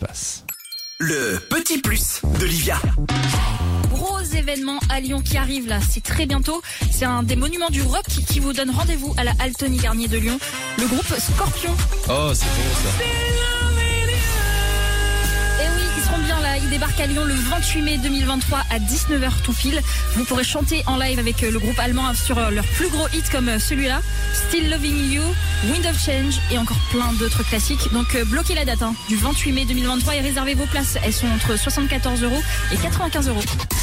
passe. Le petit plus de Livia. Gros événement à Lyon qui arrive là, c'est très bientôt. C'est un des monuments du rock qui vous donne rendez-vous à la halle Tony Garnier de Lyon. Le groupe Scorpion. Oh, c'est bon ça. Et oui, ils seront bien là. Ils débarquent à Lyon le 28 mai 2023 à 19h tout pile. Vous pourrez chanter en live avec le groupe allemand sur leurs plus gros hits comme celui-là, Still Loving You, Wind of Change et encore plein d'autres classiques. Donc bloquez la date du 28 mai 2023 et réservez vos places. Elles sont entre 74 € et 95 €.